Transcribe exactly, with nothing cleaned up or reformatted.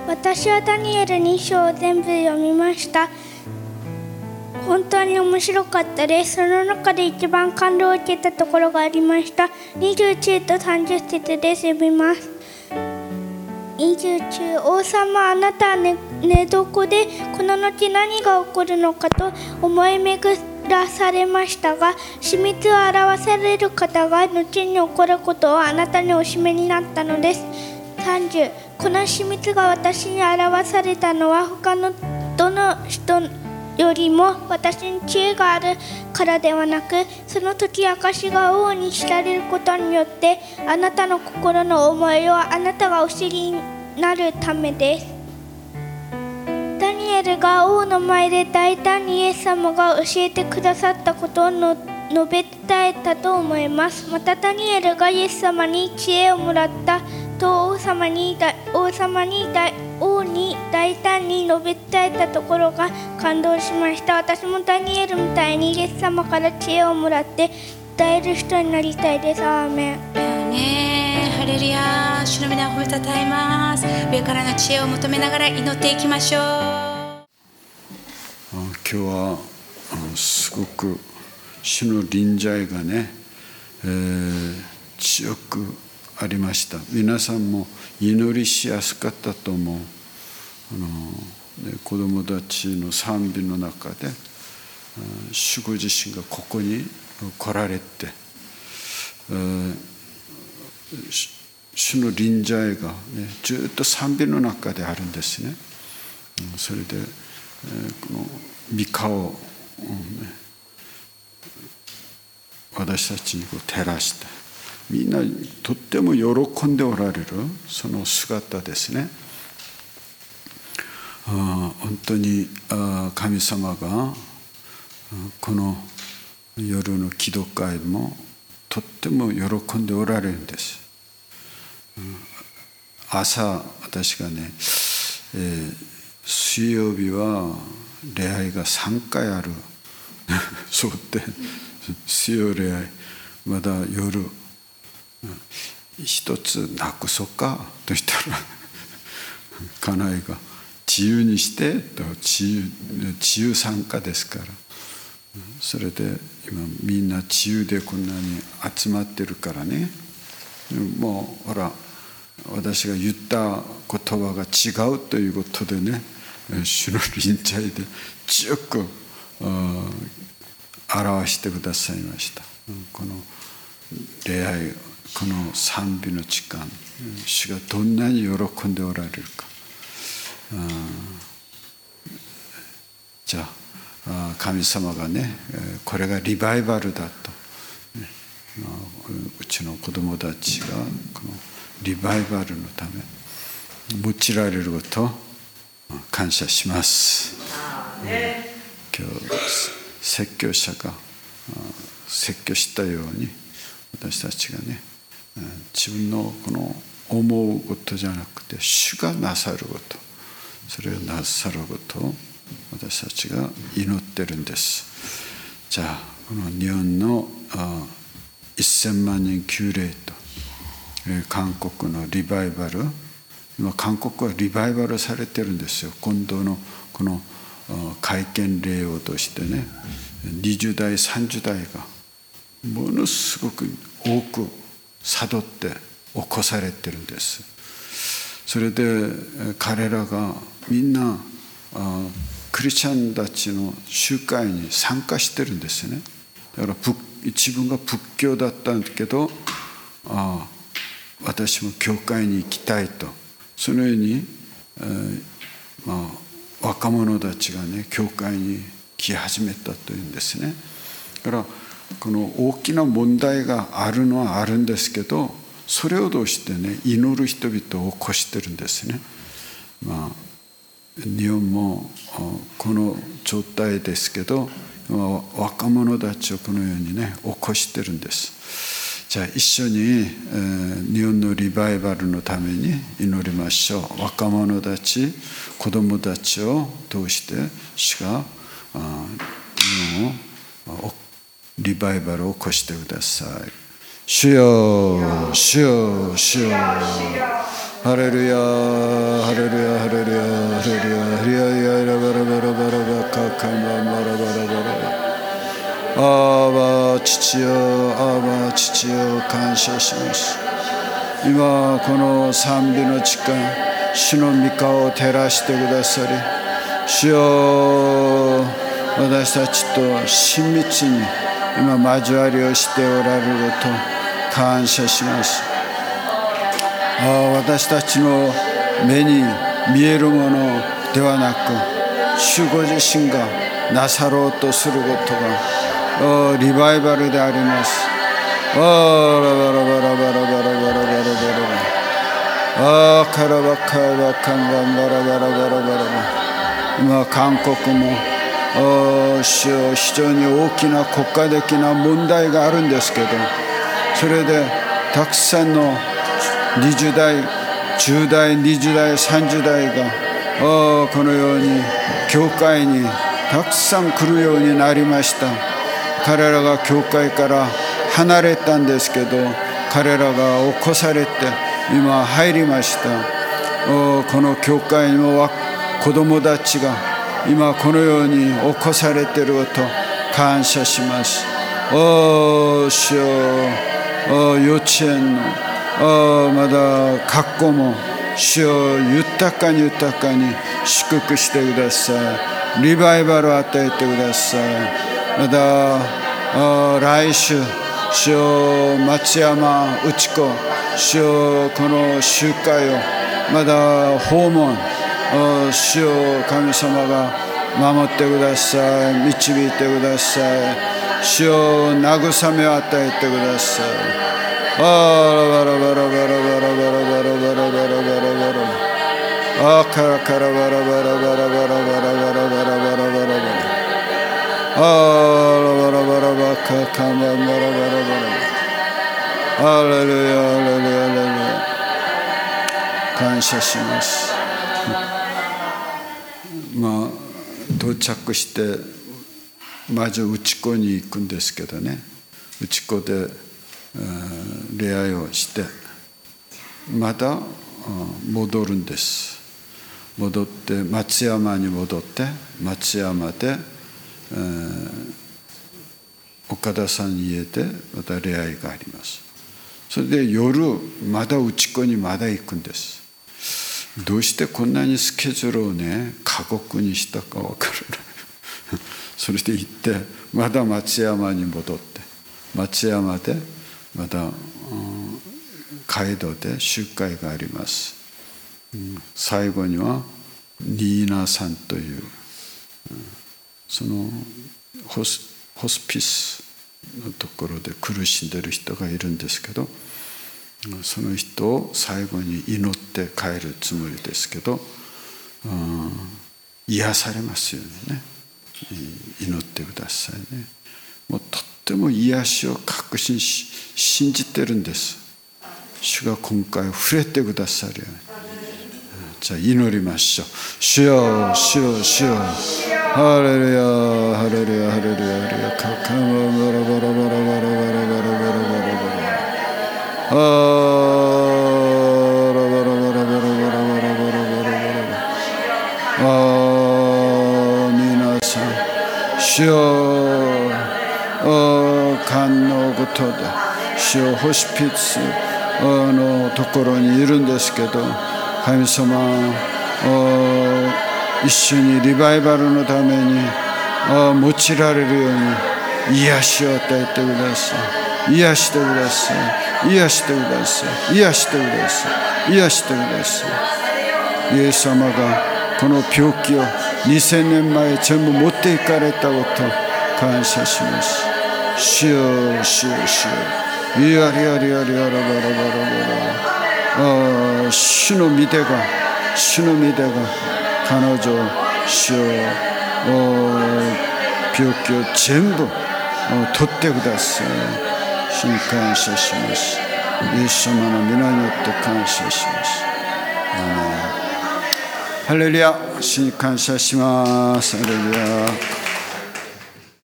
私はダニエルに章を全部読みました。本当に面白かったです。その中で一番感動を受けたところがありました。にじゅうきゅうとさんじゅっ節で読みます。にじゅうきゅう、王様、あなたは 寝, 寝床でこの後何が起こるのかと思い巡らされましたが、秘密を表される方が後に起こることをあなたにお示めになったのです。さんじゅう、この秘密が私に表されたのは他のどの人よりも私に知恵があるからではなく、その時証が王に知られることによってあなたの心の思いをあなたがお知りになるためです。ダニエルが王の前で大胆にイエス様が教えてくださったことをの述べ伝えたと思います。またダニエルがイエス様に知恵をもらったと王様に王様に王に大胆に述べ伝えたところが感動しました。私もダニエルみたいにイエス様から知恵をもらって伝える人になりたいです。アーメン。 ね、ハレルヤ、主の皆を褒めたたえます。上からの知恵を求めながら祈っていきましょう。 今日はすごく主の臨在がね、えー、強くありました。皆さんも祈りしやすかったと思う。あの、ね、子供たちの賛美の中で主ご自身がここに来られて、えー、主の臨在が、ね、ずっと賛美の中であるんですね。それで、えー、この御顔を、ね、私たちにこう照らしてみんなとっても喜んでおられるその姿ですね。あ、本当にあ神様がこの夜の祈祷会もとっても喜んでおられるんです。朝私がね、えー、水曜日は礼拝がさんかいあるそうって水曜礼拝まだ夜一つなくそかと言ったら家内が自由にしてと自由、自由参加ですから、それで今みんな自由でこんなに集まってるからね、もうほら私が言った言葉が違うということでね、主の臨在で強く表してくださいました。この礼拝、この賛美の時間、主がどんなに喜んでおられるか。じゃあ神様がね、これがリバイバルだと、うちの子供たちがこのリバイバルのため用いられることを感謝します。今日説教者が説教したように私たちがね、自分のこの思うことじゃなくて主がなさること、それをなさることを私たちが祈ってるんです。じゃあこの日本のせんまんにん旧礼と韓国のリバイバル、今韓国はリバイバルされてるんですよ。今度のこの会見礼をとしてね、にじゅうだいさんじゅうだいがものすごく多く悟って起こされてるんです。それで彼らがみんなクリスチャンたちの集会に参加してるんですよね。だから自分が仏教だったんだけど、ああ私も教会に行きたいと、そのように、えーまあ、若者たちがね教会に来始めたというんですね。だからこの大きな問題があるのはあるんですけど、それをどうしてね祈る人々を起こしてるんですね。まあ日本もこの状態ですけど、若者たちをこのようにね起こしてるんです。じゃあ一緒に、えー、日本のリバイバルのために祈りましょう。若者たち、子供たちを通して主が日本をリバイバルを起こしてください。主よ、主よ、主よ、ハレルヤ、ハレルヤ、ハレルヤ。 リアリアラバラバラバラバカカマバラバラバラアバ父よアバ父よ感謝します。今この賛美の時間、主の御顔を照らしてくださり、主よ私たちと親密に今交わりをしておられること感謝します。私たちの目に見えるものではなく、主ご自身がなさろうとすることがリバイバルであります。あーラバラバラバラバラバラバラバラバラあーカラバカラバカンバンバラバラバラバラバラ今韓国も主よ非常に大きな国家的な問題があるんですけど、それでたくさんのにじゅう代じゅう代にじゅう代さんじゅう代がこのように教会にたくさん来るようになりました。彼らが教会から離れたんですけど、彼らが起こされて今入りました。この教会にも子供たちが今このように起こされていること感謝します。お主よ幼稚園のまだ学校も主よ豊かに豊かに祝福してください。リバイバルを与えてください。また来週主よ松山内子主よこの集会をまだ訪問主よ神様が守ってください。導いてください。主よ慰めを与えてください。あーバラバラバラバラバラバラバラバラバラバラバラあーカラカラバラバラバラバラバラバラバラバラバラバラあーバラバラバカカンバンバラバラバラハレルヤハレルヤハレルヤ感謝します。まあ到着してまず内子に行くんですけどね、内子で礼拝をしてまた戻るんです。戻って松山に戻って松山で岡田さんの家でまた礼拝があります。それで夜まだ内子にまだ行くんです。どうしてこんなにスケジュールをね過酷にしたか分からないそれで行ってまだ松山に戻って松山でまた、うん、街道で集会があります、うん、最後にはニーナさんという、うん、そのホス、ホスピスのところで苦しんでる人がいるんですけど、その人を最後に祈って帰るつもりですけど、うん、癒されますようにね祈ってくださいね。もうとっても癒しを確信し信じてるんです。主が今回触れてくださるように。じゃあ祈りましょう。主よ主よ主よハレルヤハレルヤハレルヤハレルヤカカマバラバラバラバラバラバラバラバラバラあーラバラバラバラバラバラバラバラバラあー皆さん主よ観のことで主よホスピスのところにいるんですけど、神様一緒にリバイバルのために用いられるように癒しを与えてください。癒してください。癒してください。癒してください。癒してください。イエス様がこの病気をにせんねんまえ全部持っていかれたこと感謝します。主よ主よ主よいやりやりやりやらばらばらばらああ主の御手が主の御手が彼女を主よ病気を全部取ってください。主に感謝します。イエス様の皆によって感謝します。ハレルヤ。主に感謝します。ハレルヤ。